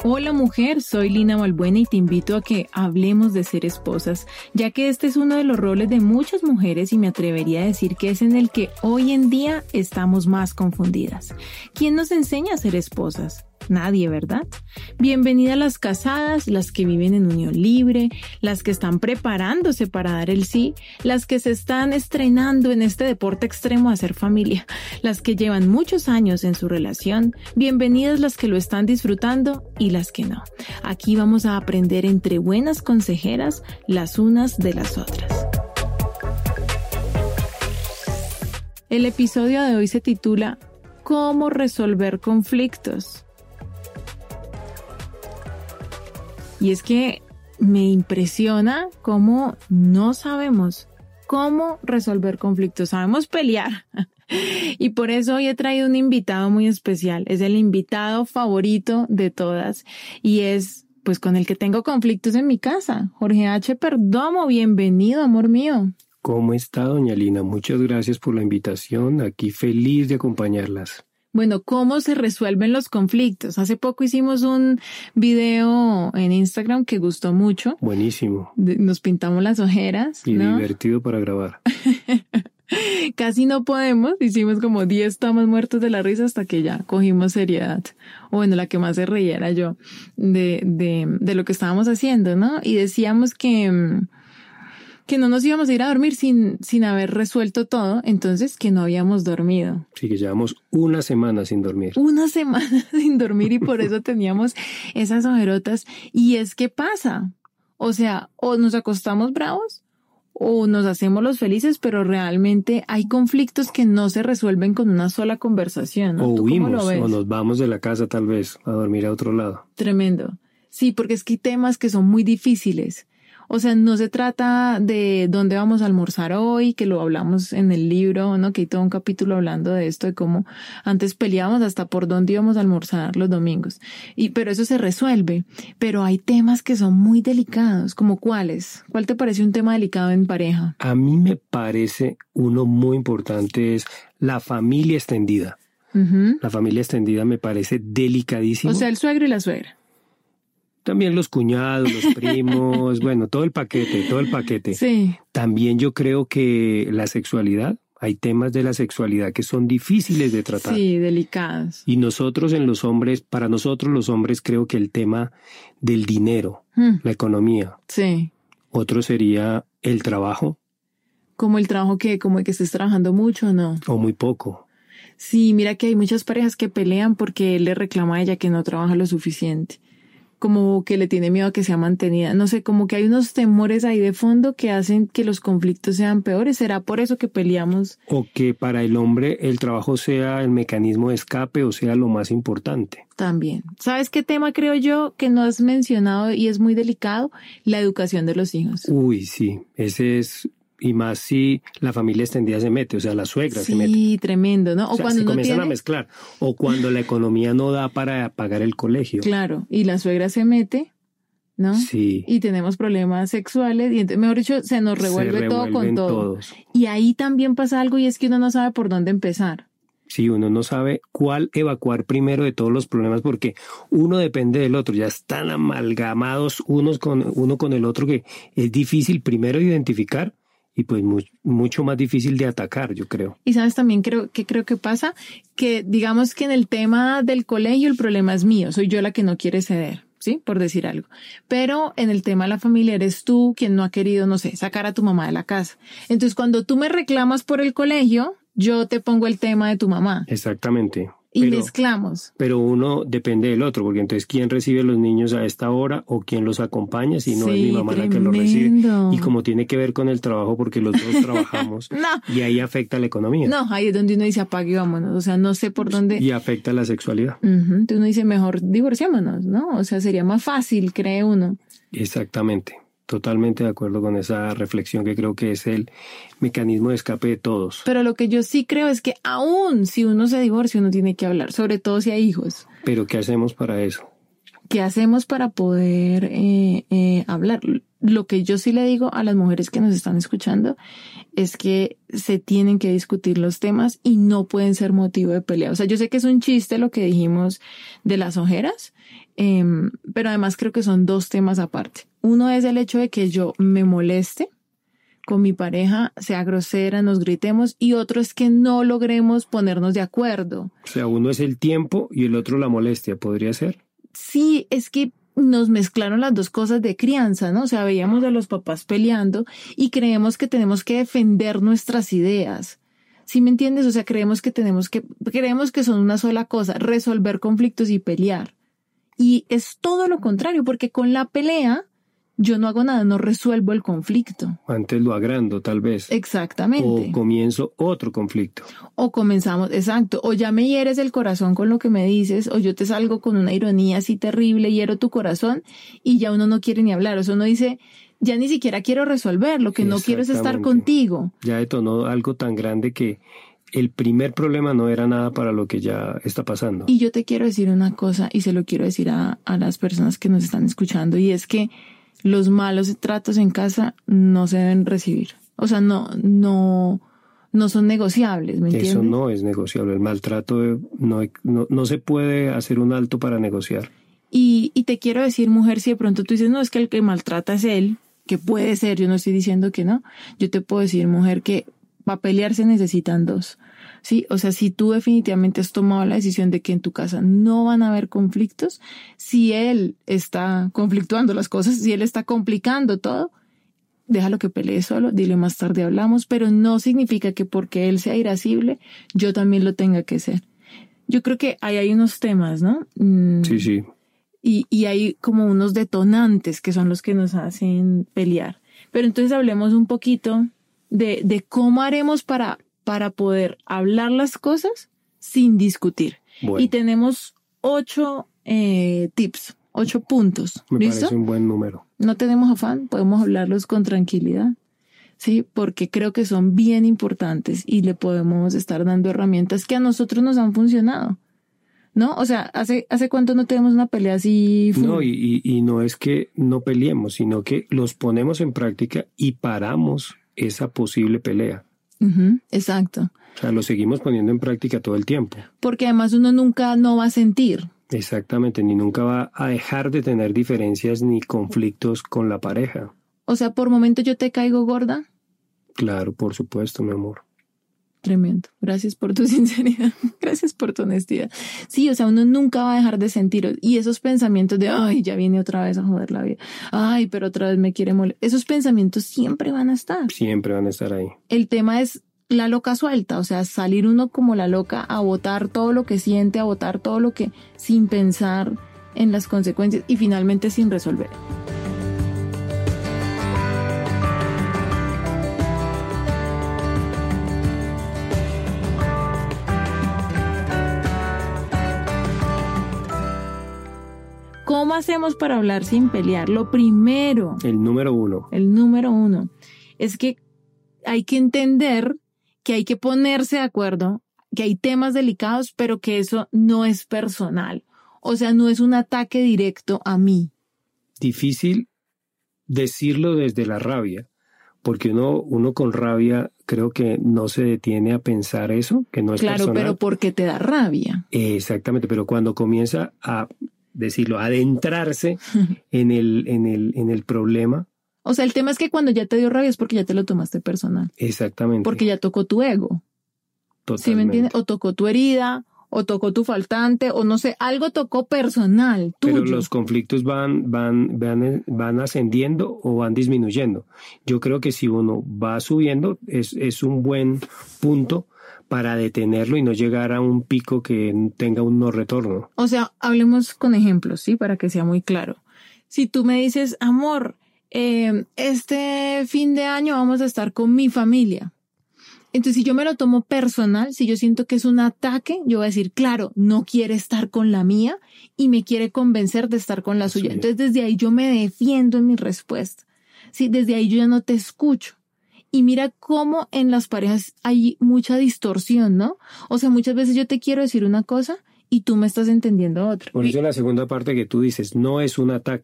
Hola mujer, soy Lina Balbuena y te invito a que hablemos de ser esposas, ya que este es uno de los roles de muchas mujeres y me atrevería a decir que es en el que hoy en día estamos más confundidas. ¿Quién nos enseña a ser esposas? Nadie, ¿verdad? Bienvenida a las casadas, las que viven en unión libre, las que están preparándose para dar el sí, las que se están estrenando en este deporte extremo a hacer familia, las que llevan muchos años en su relación, bienvenidas las que lo están disfrutando y las que no. Aquí vamos a aprender entre buenas consejeras las unas de las otras. El episodio de hoy se titula ¿Cómo resolver conflictos? Y es que me impresiona cómo no sabemos cómo resolver conflictos. Sabemos pelear. Y por eso hoy he traído un invitado muy especial. Es el invitado favorito de todas. Y es, pues, con el que tengo conflictos en mi casa. Jorge H. Perdomo, bienvenido, amor mío. ¿Cómo está, doña Lina? Muchas gracias por la invitación. Aquí feliz de acompañarlas. Bueno, ¿cómo se resuelven los conflictos? Hace poco hicimos un video en Instagram que gustó mucho. Buenísimo. Nos pintamos las ojeras, y ¿no? Divertido para grabar. Casi no podemos. Hicimos como 10 tomas muertos de la risa hasta que ya cogimos seriedad. O bueno, la que más se reía era yo de lo que estábamos haciendo, ¿no? Y decíamos que no nos íbamos a ir a dormir sin haber resuelto todo, entonces que no habíamos dormido. Sí, que llevamos una semana sin dormir. Una semana sin dormir y por eso teníamos esas ojerotas. Y es que pasa, o sea, o nos acostamos bravos o nos hacemos los felices, pero realmente hay conflictos que no se resuelven con una sola conversación, ¿no? O ¿Tú cómo lo huimos, ves? o nos vamos de la casa tal vez a dormir a otro lado. Tremendo. Sí, porque es que hay temas que son muy difíciles. O sea, no se trata de dónde vamos a almorzar hoy, que lo hablamos en el libro, ¿no? Que hay todo un capítulo hablando de esto, de cómo antes peleábamos hasta por dónde íbamos a almorzar los domingos. Pero eso se resuelve. Pero hay temas que son muy delicados, ¿como cuáles? ¿Cuál te parece un tema delicado en pareja? A mí me parece uno muy importante es la familia extendida. Uh-huh. La familia extendida me parece delicadísimo. O sea, el suegro y la suegra. También los cuñados, los primos, bueno, todo el paquete. Sí. También yo creo que la sexualidad, hay temas de la sexualidad que son difíciles de tratar. Sí, delicados. Y nosotros para nosotros los hombres creo que el tema del dinero, la economía. Sí. Otro sería el trabajo. ¿Como el trabajo que, como el que estés trabajando mucho o no? O muy poco. Sí, mira que hay muchas parejas que pelean porque él le reclama a ella que no trabaja lo suficiente. Como que le tiene miedo a que sea mantenida. No sé, como que hay unos temores ahí de fondo que hacen que los conflictos sean peores. ¿Será por eso que peleamos? O que para el hombre el trabajo sea el mecanismo de escape o sea lo más importante. También. ¿Sabes qué tema creo yo que no has mencionado y es muy delicado? La educación de los hijos. Uy, sí. Ese es... Y más si la familia extendida se mete, o sea, la suegra se mete. Sí, tremendo, ¿no? O sea, cuando se uno comienzan tiene... a mezclar. O cuando la economía no da para pagar el colegio. Claro, y la suegra se mete, ¿no? Sí. Y tenemos problemas sexuales y entonces, mejor dicho, se nos revuelve todo con todo. Todos. Y ahí también pasa algo y es que uno no sabe por dónde empezar. Sí, uno no sabe cuál evacuar primero de todos los problemas porque uno depende del otro. Ya están amalgamados uno con el otro que es difícil primero identificar. Y pues mucho más difícil de atacar, yo creo. Y sabes también creo que pasa que digamos que en el tema del colegio el problema es mío, soy yo la que no quiere ceder, ¿sí? Por decir algo. Pero en el tema de la familia eres tú quien no ha querido, no sé, sacar a tu mamá de la casa. Entonces cuando tú me reclamas por el colegio, yo te pongo el tema de tu mamá. Exactamente. Y mezclamos. Pero uno depende del otro, porque entonces ¿quién recibe los niños a esta hora o quién los acompaña? Si no es mi mamá la que los recibe. Y como tiene que ver con el trabajo, porque los dos trabajamos, y ahí afecta la economía. No, ahí es donde uno dice apague y vámonos. O sea, no sé por dónde. Y afecta la sexualidad. Entonces uno dice mejor divorciémonos, ¿no? O sea, sería más fácil, cree uno. Exactamente. Totalmente de acuerdo con esa reflexión que creo que es el mecanismo de escape de todos. Pero lo que yo sí creo es que aún si uno se divorcia, uno tiene que hablar, sobre todo si hay hijos. ¿Pero qué hacemos para eso? ¿Qué hacemos para poder hablar? lo que yo sí le digo a las mujeres que nos están escuchando es que se tienen que discutir los temas y no pueden ser motivo de pelea. O sea, yo sé que es un chiste lo que dijimos de las ojeras, pero además creo que son dos temas aparte. Uno es el hecho de que yo me moleste con mi pareja, sea grosera, nos gritemos, y otro es que no logremos ponernos de acuerdo. O sea, uno es el tiempo y el otro la molestia, ¿podría ser? Sí, es que nos mezclaron las dos cosas de crianza, ¿no? O sea, veíamos a los papás peleando y creemos que tenemos que defender nuestras ideas. ¿Sí me entiendes? O sea, creemos que son una sola cosa, resolver conflictos y pelear. Y es todo lo contrario, porque con la pelea yo no hago nada, no resuelvo el conflicto. Antes lo agrando, tal vez. Exactamente. O comienzo otro conflicto. O comenzamos, exacto. O ya me hieres el corazón con lo que me dices, o yo te salgo con una ironía así terrible, hiero tu corazón, y ya uno no quiere ni hablar. O sea, uno dice, ya ni siquiera quiero resolver, lo que no quiero es estar contigo. Ya detonó algo tan grande que el primer problema no era nada para lo que ya está pasando. Y yo te quiero decir una cosa, y se lo quiero decir a las personas que nos están escuchando, y es que los malos tratos en casa no se deben recibir. O sea, no son negociables, ¿me entiendes? Eso no es negociable. El maltrato no se puede hacer un alto para negociar. Y te quiero decir, mujer, si de pronto tú dices, no, es que el que maltrata es él, que puede ser, yo no estoy diciendo que no. Yo te puedo decir, mujer, que para pelear se necesitan dos. Sí, o sea, si tú definitivamente has tomado la decisión de que en tu casa no van a haber conflictos, si él está conflictuando las cosas, si él está complicando todo, déjalo que pelee solo, dile más tarde hablamos, pero no significa que porque él sea irascible, yo también lo tenga que ser. Yo creo que ahí hay unos temas, ¿no? Sí. Y hay como unos detonantes que son los que nos hacen pelear. Pero entonces hablemos un poquito de cómo haremos para poder hablar las cosas sin discutir. Bueno. Y tenemos 8 tips, 8 puntos. Me ¿Listo? parece un buen número. No tenemos afán, podemos hablarlos con tranquilidad, ¿sí? Porque creo que son bien importantes y le podemos estar dando herramientas que a nosotros nos han funcionado, ¿no? O sea, ¿hace cuánto no tenemos una pelea así? No, y no es que no peleemos, sino que los ponemos en práctica y paramos esa posible pelea. Exacto. O sea, lo seguimos poniendo en práctica todo el tiempo. Porque además uno nunca no va a sentir. Exactamente, ni nunca va a dejar de tener diferencias ni conflictos con la pareja. O sea, por momentos yo te caigo gorda. Claro, por supuesto, mi amor. Tremendo. Gracias por tu sinceridad. Gracias por tu honestidad. Sí, o sea, uno nunca va a dejar de sentir. Y esos pensamientos de, ay, ya viene otra vez a joder la vida. Ay, pero otra vez me quiere molestar. Esos pensamientos siempre van a estar. Siempre van a estar ahí. El tema es la loca suelta. O sea, salir uno como la loca a botar todo lo que siente, a botar todo lo que, sin pensar en las consecuencias y finalmente sin resolver. ¿Cómo hacemos para hablar sin pelear? Lo primero. El número uno Es que hay que entender que hay que ponerse de acuerdo, que hay temas delicados, pero que eso no es personal. O sea, no es un ataque directo a mí. Difícil decirlo desde la rabia, porque uno con rabia creo que no se detiene a pensar eso, que no es personal. Claro, pero porque te da rabia. Exactamente, pero cuando comienza a decirlo, adentrarse en el problema. O sea, el tema es que cuando ya te dio rabia es porque ya te lo tomaste personal. Exactamente. Porque ya tocó tu ego. Totalmente. ¿Sí me entiendes? O tocó tu herida, o tocó tu faltante, o no sé, algo tocó personal, tuyo. Pero los conflictos van ascendiendo o van disminuyendo. Yo creo que si uno va subiendo, es un buen punto para detenerlo y no llegar a un pico que tenga un no retorno. O sea, hablemos con ejemplos, ¿sí? Para que sea muy claro. Si tú me dices, amor, este fin de año vamos a estar con mi familia. Entonces, si yo me lo tomo personal, si yo siento que es un ataque, yo voy a decir, claro, no quiere estar con la mía y me quiere convencer de estar con la suya. Sí. Entonces, desde ahí yo me defiendo en mi respuesta. Sí, desde ahí yo ya no te escucho. Y mira cómo en las parejas hay mucha distorsión, ¿no? O sea, muchas veces yo te quiero decir una cosa y tú me estás entendiendo otra. Por eso la segunda parte que tú dices, no es un ataque.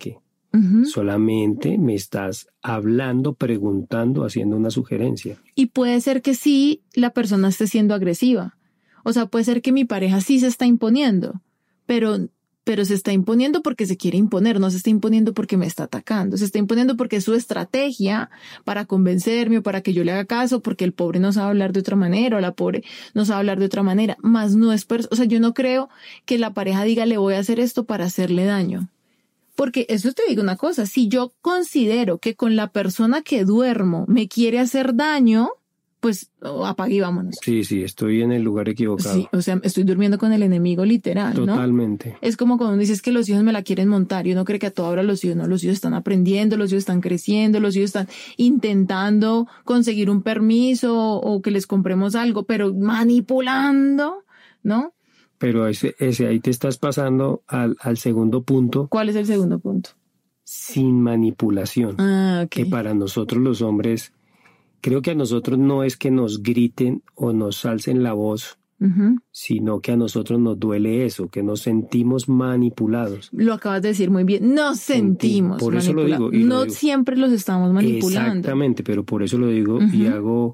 Solamente me estás hablando, preguntando, haciendo una sugerencia. Y puede ser que sí la persona esté siendo agresiva. O sea, puede ser que mi pareja sí se está imponiendo, pero se está imponiendo porque se quiere imponer, no se está imponiendo porque me está atacando, se está imponiendo porque es su estrategia para convencerme o para que yo le haga caso, porque el pobre no sabe hablar de otra manera o la pobre no sabe hablar de otra manera, más no es, o sea, yo no creo que la pareja diga le voy a hacer esto para hacerle daño. Porque eso te digo una cosa, si yo considero que con la persona que duermo me quiere hacer daño, pues apague y vámonos. Sí, estoy en el lugar equivocado. Sí, o sea, estoy durmiendo con el enemigo literal, ¿no? Totalmente. Es como cuando uno dice que los hijos me la quieren montar y uno cree que a toda hora los hijos, no, los hijos están aprendiendo, los hijos están creciendo, los hijos están intentando conseguir un permiso o que les compremos algo, pero manipulando, ¿no? Pero ese ahí te estás pasando al segundo punto. ¿Cuál es el segundo punto? Sin manipulación. Ah, ok. Que para nosotros los hombres, creo que a nosotros no es que nos griten o nos alcen la voz, sino que a nosotros nos duele eso, que nos sentimos manipulados. Lo acabas de decir muy bien, nos sentimos por eso manipulados. lo digo. No siempre los estamos manipulando. Exactamente, pero por eso lo digo y hago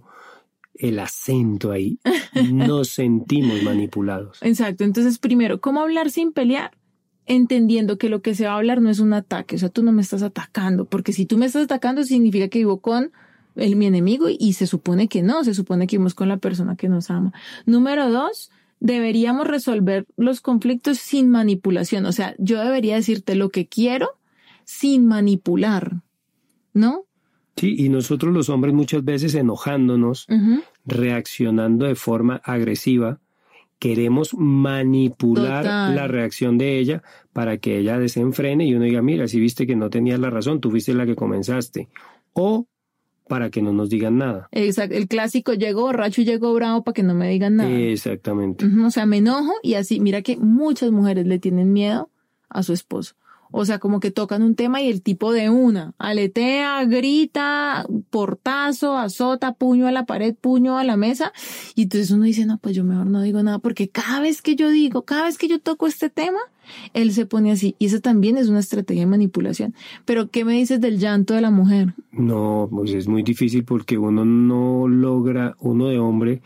el acento ahí. Nos sentimos manipulados. Exacto. Entonces, primero, ¿cómo hablar sin pelear? Entendiendo que lo que se va a hablar no es un ataque. O sea, tú no me estás atacando, porque si tú me estás atacando significa que vivo con mi enemigo y se supone que no, se supone que vivimos con la persona que nos ama. Número 2, deberíamos resolver los conflictos sin manipulación. O sea, yo debería decirte lo que quiero sin manipular, ¿no? Sí, y nosotros los hombres muchas veces enojándonos, reaccionando de forma agresiva, queremos manipular la reacción de ella para que ella desenfrene y uno diga, mira, si viste que no tenías la razón, tú fuiste la que comenzaste. O para que no nos digan nada. Exacto, el clásico, llego borracho y llego bravo para que no me digan nada. Exactamente. O sea, me enojo y así, mira que muchas mujeres le tienen miedo a su esposo. O sea, como que tocan un tema y el tipo de una, aletea, grita, portazo, azota, puño a la pared, puño a la mesa. Y entonces uno dice, no, pues yo mejor no digo nada, porque cada vez que yo toco este tema, él se pone así. Y eso también es una estrategia de manipulación. Pero, ¿qué me dices del llanto de la mujer? No, pues es muy difícil porque uno no logra, uno de hombre,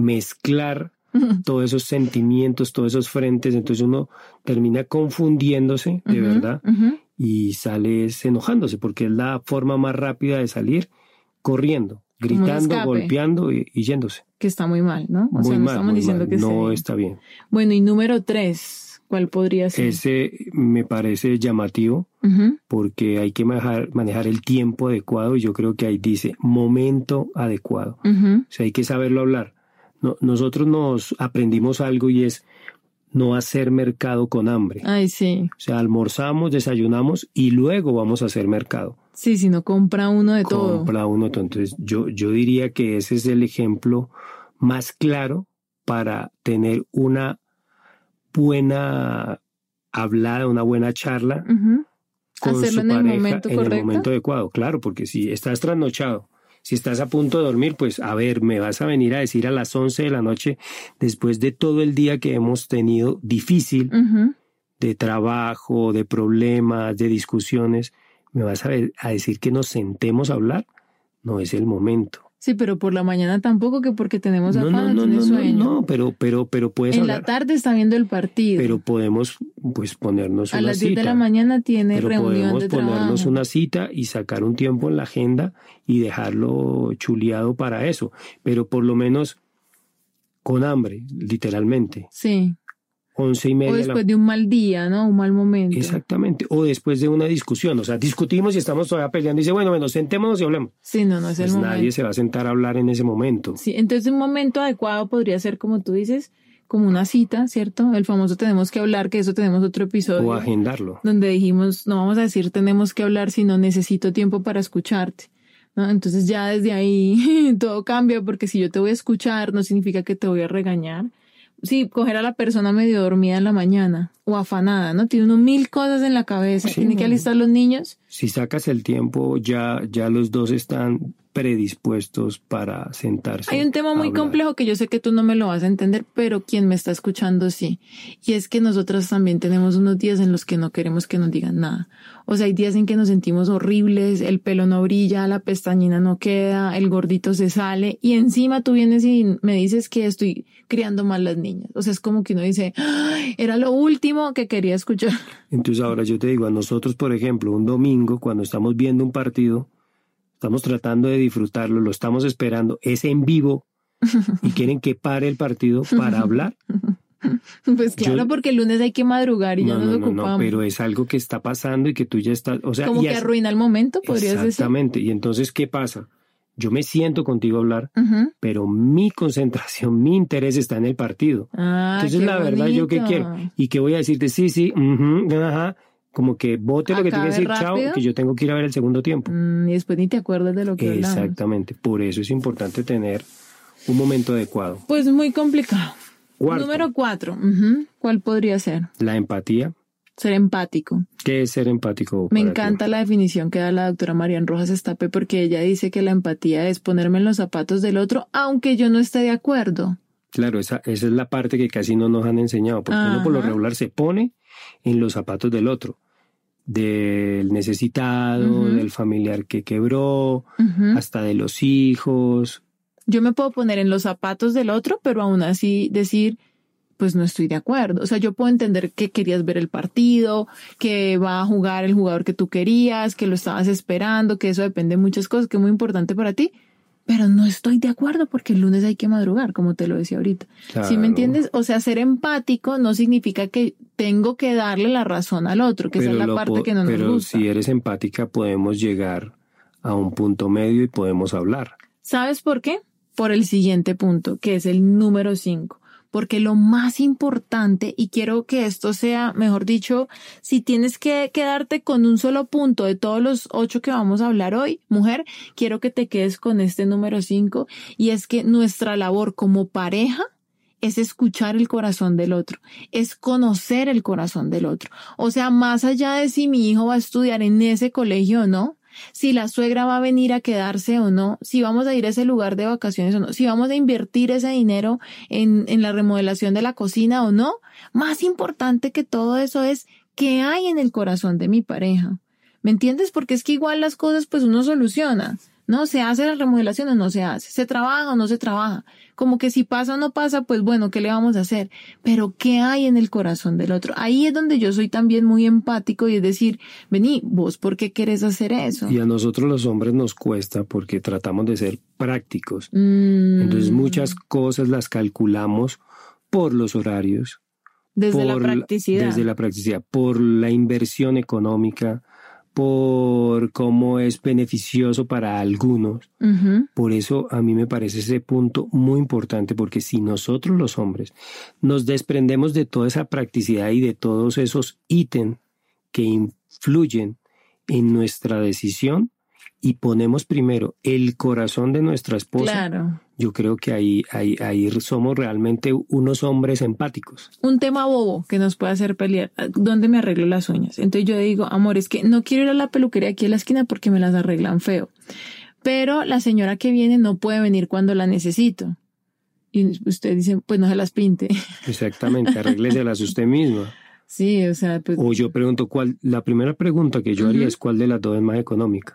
mezclar todos esos sentimientos, todos esos frentes, entonces uno termina confundiéndose de verdad y sales enojándose porque es la forma más rápida de salir corriendo, gritando, golpeando y yéndose. Que está muy mal, ¿no? O sea, no estamos diciendo que no está bien. Bueno, y número 3, ¿cuál podría ser? Ese me parece llamativo porque hay que manejar el tiempo adecuado y yo creo que ahí dice momento adecuado. O sea, hay que saberlo hablar. No, nosotros nos aprendimos algo y es no hacer mercado con hambre. Ay, sí. O sea, almorzamos, desayunamos y luego vamos a hacer mercado. Sí, si no compra uno de todo. Compra uno de todo. Entonces, yo diría que ese es el ejemplo más claro para tener una buena hablada, una buena charla con hacerlo su en pareja el momento correcto. En el momento adecuado. Claro, porque si estás trasnochado, si estás a punto de dormir, pues a ver, me vas a venir a decir a las 11 de la noche, después de todo el día que hemos tenido difícil, de trabajo, de problemas, de discusiones, me vas a decir que nos sentemos a hablar. No es el momento. Sí, pero por la mañana tampoco, que porque tenemos afán, tienes sueño. No, pero puedes en hablar. La tarde está viendo el partido. Pero podemos, pues, ponernos una cita. A las 10 de la mañana tiene pero reunión podemos de trabajo. ponernos una cita y sacar un tiempo en la agenda y dejarlo chuleado para eso. Pero por lo menos con hambre, literalmente. Sí. 11:30. O después de un mal día, ¿no? Un mal momento. Exactamente. O después de una discusión. O sea, discutimos y estamos todavía peleando. Y dice, bueno, sentémonos y hablemos. Sí, no es el momento. Nadie se va a sentar a hablar en ese momento. Sí, entonces un momento adecuado podría ser, como tú dices, como una cita, ¿cierto? El famoso tenemos que hablar, que eso tenemos otro episodio. O agendarlo. Donde dijimos, no vamos a decir tenemos que hablar, sino necesito tiempo para escucharte, ¿no? Entonces ya desde ahí todo cambia, porque si yo te voy a escuchar, no significa que te voy a regañar. Sí, coger a la persona medio dormida en la mañana o afanada, ¿no? Tiene uno 1000 cosas en la cabeza. Sí, tiene que alistar los niños. Si sacas el tiempo, ya los dos están predispuestos para sentarse. Hay un tema muy complejo que yo sé que tú no me lo vas a entender, pero quien me está escuchando sí. Y es que nosotras también tenemos unos días en los que no queremos que nos digan nada. O sea, hay días en que nos sentimos horribles, el pelo no brilla, la pestañina no queda, el gordito se sale y encima tú vienes y me dices que estoy criando mal las niñas. O sea, es como que uno dice, ¡ay! Era lo último que quería escuchar. Entonces ahora yo te digo, a nosotros, por ejemplo, un domingo cuando estamos viendo un partido, estamos tratando de disfrutarlo, lo estamos esperando, es en vivo y quieren que pare el partido para hablar. Pues claro, porque el lunes hay que madrugar y ya nos ocupamos. No, pero es algo que está pasando y que tú ya estás... O sea, como que arruina el momento, podrías decir. Exactamente. Y entonces, ¿qué pasa? Yo me siento contigo a hablar, pero mi concentración, mi interés está en el partido. Entonces, la verdad, ¿yo qué quiero? ¿Y qué voy a decirte? Sí, ajá. Como que bote lo que te que decir, chao, que yo tengo que ir a ver el segundo tiempo. Y después ni te acuerdas de lo que hablamos. Exactamente. Por eso es importante tener un momento adecuado. Pues muy complicado. Cuarto. Número 4. ¿Cuál podría ser? La empatía. Ser empático. ¿Qué es ser empático? Me encanta la definición que da la doctora Marian Rojas Estape, porque ella dice que la empatía es ponerme en los zapatos del otro, aunque yo no esté de acuerdo. Claro, esa es la parte que casi no nos han enseñado, porque uno por lo regular se pone en los zapatos del otro, del necesitado, del familiar que quebró, hasta de los hijos. Yo me puedo poner en los zapatos del otro, pero aún así decir, pues no estoy de acuerdo. O sea, yo puedo entender que querías ver el partido, que va a jugar el jugador que tú querías, que lo estabas esperando, que eso depende de muchas cosas, que es muy importante para ti. Pero no estoy de acuerdo porque el lunes hay que madrugar, como te lo decía ahorita. Claro. ¿Sí me entiendes? O sea, ser empático no significa que tengo que darle la razón al otro, que esa es la parte que no nos gusta. Pero si eres empática podemos llegar a un punto medio y podemos hablar. ¿Sabes por qué? Por el siguiente punto, que es el número 5. Porque lo más importante, y quiero que esto sea, mejor dicho, si tienes que quedarte con un solo punto de todos los 8 que vamos a hablar hoy, mujer, quiero que te quedes con este número 5, y es que nuestra labor como pareja es escuchar el corazón del otro, es conocer el corazón del otro. O sea, más allá de si mi hijo va a estudiar en ese colegio o no, si la suegra va a venir a quedarse o no, si vamos a ir a ese lugar de vacaciones o no, si vamos a invertir ese dinero en la remodelación de la cocina o no, más importante que todo eso es qué hay en el corazón de mi pareja. ¿Me entiendes? Porque es que igual las cosas pues uno soluciona, ¿no? ¿Se hace la remodelación o no se hace? ¿Se trabaja o no se trabaja? Como que si pasa o no pasa, pues bueno, ¿qué le vamos a hacer? Pero ¿qué hay en el corazón del otro? Ahí es donde yo soy también muy empático y es decir, vení, vos, ¿por qué querés hacer eso? Y a nosotros los hombres nos cuesta porque tratamos de ser prácticos. Entonces muchas cosas las calculamos por los horarios. Desde la practicidad, por la inversión económica, por cómo es beneficioso para algunos. Por eso a mí me parece ese punto muy importante, porque si nosotros los hombres nos desprendemos de toda esa practicidad y de todos esos ítems que influyen en nuestra decisión y ponemos primero el corazón de nuestra esposa, claro, yo creo que ahí somos realmente unos hombres empáticos. Un tema bobo que nos puede hacer pelear. ¿Dónde me arreglo las uñas? Entonces yo digo, amor, es que no quiero ir a la peluquería aquí en la esquina porque me las arreglan feo. Pero la señora que viene no puede venir cuando la necesito. Y usted dice, pues no se las pinte. Exactamente, arrégleselas usted misma. Sí, o sea, pues... O yo pregunto, la primera pregunta que yo haría es ¿cuál de las dos es más económica?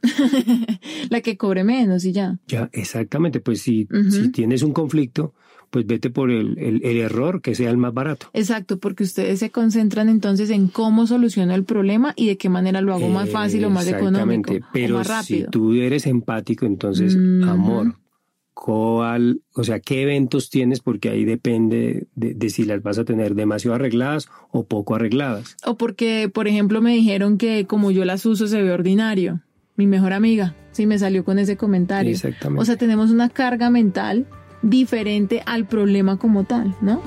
La que cobre menos y ya. Ya, exactamente. Pues si tienes un conflicto, pues vete por el error que sea el más barato. Exacto, porque ustedes se concentran entonces en cómo soluciono el problema y de qué manera lo hago más fácil o más económico. Pero o más rápido. Si tú eres empático, entonces, amor, ¿qué eventos tienes? Porque ahí depende de si las vas a tener demasiado arregladas o poco arregladas. O porque, por ejemplo, me dijeron que como yo las uso se ve ordinario. Mi mejor amiga, sí, me salió con ese comentario. Exactamente. O sea, tenemos una carga mental diferente al problema como tal, ¿no?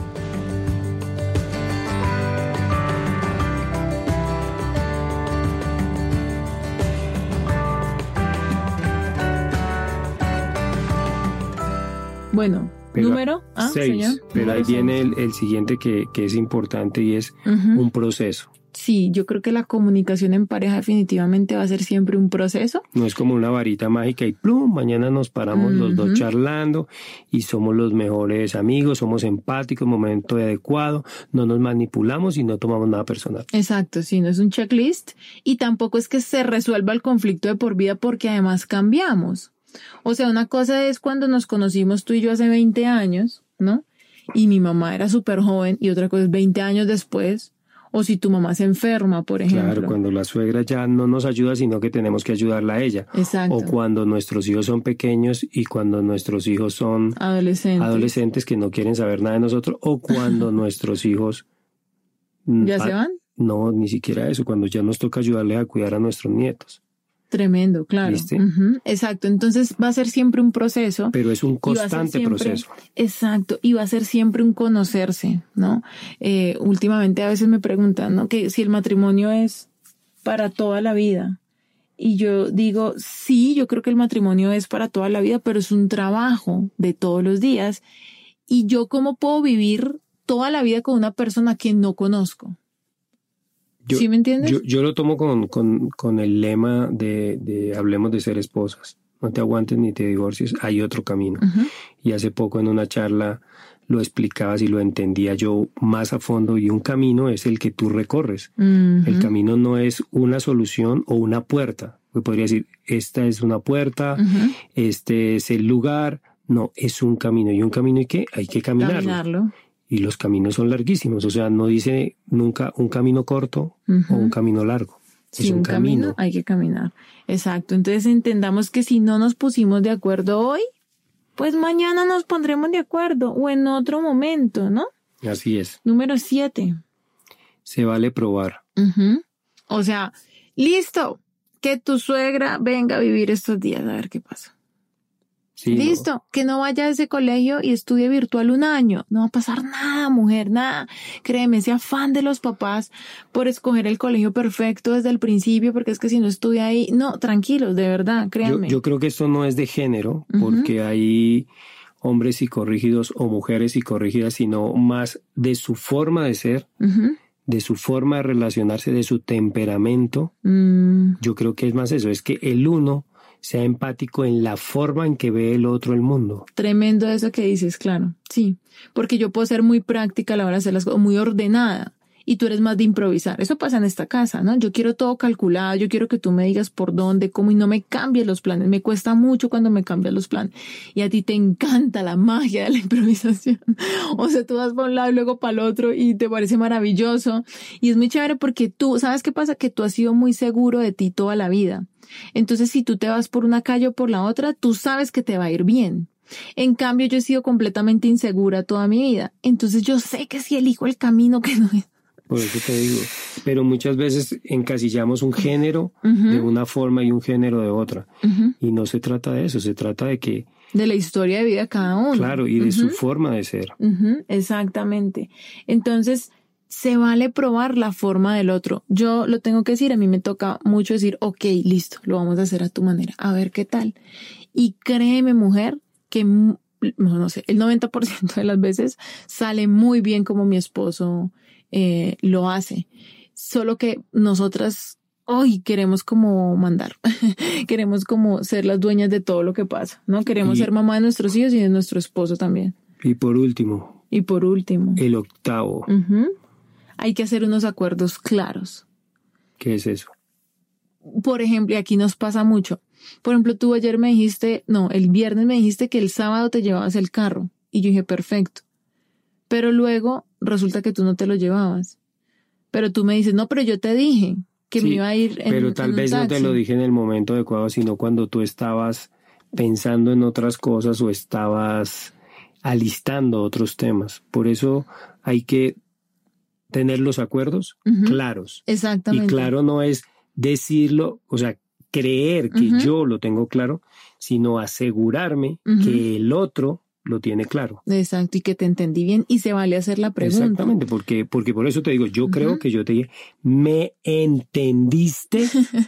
Bueno, número 6. Pero ahí viene el siguiente que es importante y es un proceso. Sí, yo creo que la comunicación en pareja definitivamente va a ser siempre un proceso. No es como una varita mágica y plum, mañana nos paramos los dos charlando y somos los mejores amigos, somos empáticos, momento adecuado, no nos manipulamos y no tomamos nada personal. Exacto, sí, no es un checklist y tampoco es que se resuelva el conflicto de por vida porque además cambiamos. O sea, una cosa es cuando nos conocimos tú y yo hace 20 años, ¿no? Y mi mamá era súper joven y otra cosa es 20 años después. O si tu mamá se enferma, por ejemplo. Claro, cuando la suegra ya no nos ayuda, sino que tenemos que ayudarla a ella. Exacto. O cuando nuestros hijos son pequeños y cuando nuestros hijos son adolescentes que no quieren saber nada de nosotros. O cuando nuestros hijos... ¿Ya se van? No, ni siquiera eso. Cuando ya nos toca ayudarles a cuidar a nuestros nietos. Tremendo, claro. ¿Viste? Exacto, entonces va a ser siempre un proceso. Pero es un constante proceso. Exacto, y va a ser siempre un conocerse, ¿no? Últimamente a veces me preguntan, ¿no? Que si el matrimonio es para toda la vida. Y yo digo, sí, yo creo que el matrimonio es para toda la vida, pero es un trabajo de todos los días. Y yo, ¿cómo puedo vivir toda la vida con una persona que no conozco? ¿Sí me entiendes? Yo lo tomo con el lema de hablemos de ser esposas. No te aguantes ni te divorcies, hay otro camino. Y hace poco en una charla lo explicabas y lo entendía yo más a fondo, y un camino es el que tú recorres. El camino no es una solución o una puerta. Yo podría decir, esta es una puerta, este es el lugar. No, es un camino. ¿Y un camino y qué? Hay que caminarlo. Y los caminos son larguísimos, o sea, no dice nunca un camino corto o un camino largo. Sí, es un camino. Hay que caminar. Exacto. Entonces entendamos que si no nos pusimos de acuerdo hoy, pues mañana nos pondremos de acuerdo o en otro momento, ¿no? Así es. Número 7. Se vale probar. O sea, listo, que tu suegra venga a vivir estos días, a ver qué pasa. Sí, listo, no. Que no vaya a ese colegio y estudie virtual un año. No va a pasar nada, mujer, nada. Créeme, ese afán de los papás por escoger el colegio perfecto desde el principio, porque es que si no estudia ahí, no, tranquilos, de verdad, créanme. Yo creo que esto no es de género, porque hay hombres psicorrígidos o mujeres psicorrígidas, sino más de su forma de ser, de su forma de relacionarse, de su temperamento. Yo creo que es más eso, es que el uno sea empático en la forma en que ve el otro el mundo. Tremendo eso que dices, claro. Sí, porque yo puedo ser muy práctica a la hora de hacer las cosas, muy ordenada, y tú eres más de improvisar. Eso pasa en esta casa, ¿no? Yo quiero todo calculado, yo quiero que tú me digas por dónde, cómo, y no me cambies los planes. Me cuesta mucho cuando me cambias los planes. Y a ti te encanta la magia de la improvisación. O sea, tú vas para un lado y luego para el otro y te parece maravilloso. Y es muy chévere porque tú, ¿sabes qué pasa? Que tú has sido muy seguro de ti toda la vida. Entonces, si tú te vas por una calle o por la otra, tú sabes que te va a ir bien. En cambio, yo he sido completamente insegura toda mi vida. Entonces, yo sé que si elijo el camino que no es. Por eso te digo. Pero muchas veces encasillamos un género de una forma y un género de otra. Y no se trata de eso, se trata de que... De la historia de vida de cada uno. Claro, y de su forma de ser. Exactamente. Entonces, se vale probar la forma del otro. Yo lo tengo que decir, a mí me toca mucho decir, ok, listo, lo vamos a hacer a tu manera, a ver qué tal. Y créeme, mujer, que, no sé, el 90% de las veces sale muy bien como mi esposo lo hace. Solo que nosotras hoy queremos como mandar, queremos como ser las dueñas de todo lo que pasa, ¿no? Queremos ser mamá de nuestros hijos y de nuestro esposo también. Y por último. El 8º. Hay que hacer unos acuerdos claros. ¿Qué es eso? Por ejemplo, y aquí nos pasa mucho. Por ejemplo, tú ayer me dijiste, no, el viernes me dijiste que el sábado te llevabas el carro. Y yo dije, perfecto. Pero luego resulta que tú no te lo llevabas. Pero tú me dices, no, pero yo te dije que me iba a ir en pero tal vez no te lo dije en el momento adecuado, sino cuando tú estabas pensando en otras cosas o estabas alistando otros temas. Por eso hay que tener los acuerdos claros. Exactamente. Y claro no es decirlo, o sea, creer que yo lo tengo claro, sino asegurarme que el otro lo tiene claro. Exacto, y que te entendí bien y se vale hacer la pregunta. Exactamente, porque por eso te digo, yo creo que yo te dije, ¿me entendiste?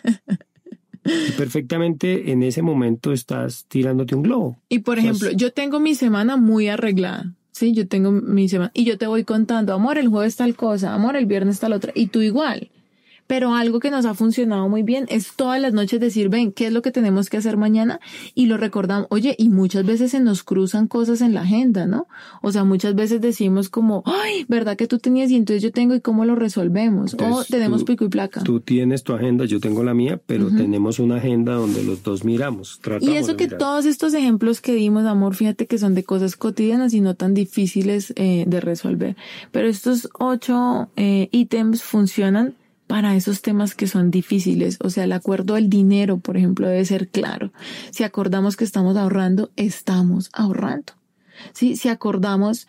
Y perfectamente en ese momento estás tirándote un globo. Y por ejemplo, yo tengo mi semana muy arreglada. Sí, yo tengo mi semana y yo te voy contando, amor, el jueves tal cosa, amor, el viernes tal otra, y tú igual. Pero algo que nos ha funcionado muy bien es todas las noches decir, ven, ¿qué es lo que tenemos que hacer mañana? Y lo recordamos. Oye, y muchas veces se nos cruzan cosas en la agenda, ¿no? O sea, muchas veces decimos como, ay, ¿verdad que tú tenías y entonces yo tengo y cómo lo resolvemos? Entonces, o tenemos pico y placa. Tú tienes tu agenda, yo tengo la mía, pero tenemos una agenda donde los dos miramos, tratamos Y eso de que mirar. todos estos ejemplos que dimos, amor, fíjate que son de cosas cotidianas y no tan difíciles de resolver. Pero estos 8 ítems funcionan para esos temas que son difíciles. O sea, el acuerdo del dinero, por ejemplo, debe ser claro. Si acordamos que estamos ahorrando, estamos ahorrando. ¿Sí? Si acordamos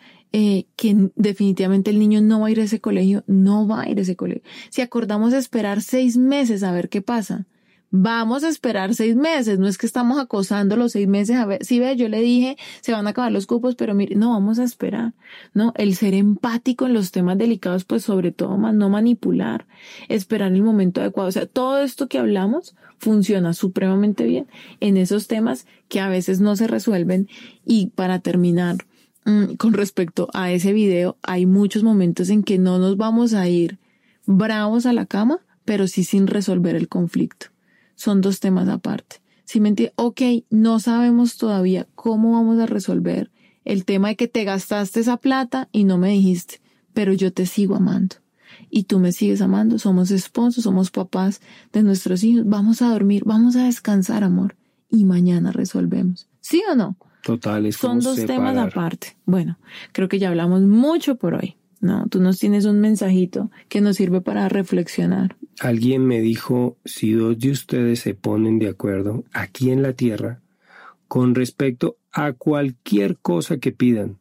que definitivamente el niño no va a ir a ese colegio, no va a ir a ese colegio. Si acordamos esperar 6 meses a ver qué pasa, vamos a esperar 6 meses. No es que estamos acosando los 6 meses a ver. Si ve, yo le dije, se van a acabar los cupos, pero mire, no, vamos a esperar. No, el ser empático en los temas delicados, pues sobre todo no manipular, esperar el momento adecuado. O sea, todo esto que hablamos funciona supremamente bien en esos temas que a veces no se resuelven. Y para terminar, con respecto a ese video, hay muchos momentos en que no nos vamos a ir bravos a la cama, pero sí sin resolver el conflicto. Son 2 temas aparte. ¿Sí me entiendes? Ok, no sabemos todavía cómo vamos a resolver el tema de que te gastaste esa plata y no me dijiste, pero yo te sigo amando. Y tú me sigues amando, somos esposos, somos papás de nuestros hijos. Vamos a dormir, vamos a descansar, amor. Y mañana resolvemos. ¿Sí o no? Total, es Son como 2 separar. temas aparte. Bueno, creo que ya hablamos mucho por hoy. No, tú nos tienes un mensajito que nos sirve para reflexionar. Alguien me dijo, si 2 de ustedes se ponen de acuerdo aquí en la tierra con respecto a cualquier cosa que pidan,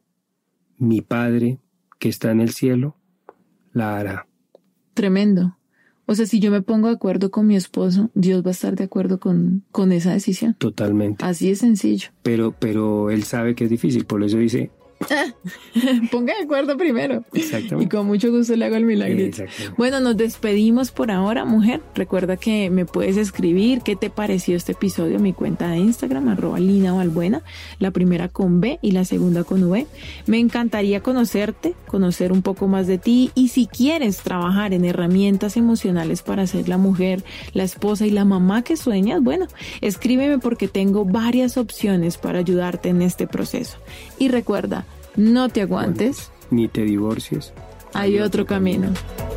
mi Padre que está en el cielo la hará. Tremendo. O sea, si yo me pongo de acuerdo con mi esposo, Dios va a estar de acuerdo con esa decisión. Totalmente. Así de sencillo. Pero él sabe que es difícil, por eso dice... Ponga de acuerdo primero. Exactamente. Y con mucho gusto le hago el milagro. Exactamente. Bueno, nos despedimos por ahora, mujer. Recuerda que me puedes escribir qué te pareció este episodio en mi cuenta de Instagram, @LinaValbuena, la primera con B y la segunda con V. Me encantaría conocerte, conocer un poco más de ti, y si quieres trabajar en herramientas emocionales para ser la mujer, la esposa y la mamá que sueñas, bueno, escríbeme porque tengo varias opciones para ayudarte en este proceso. Y recuerda, no te aguantes. Ni te divorcies. Hay otro camino.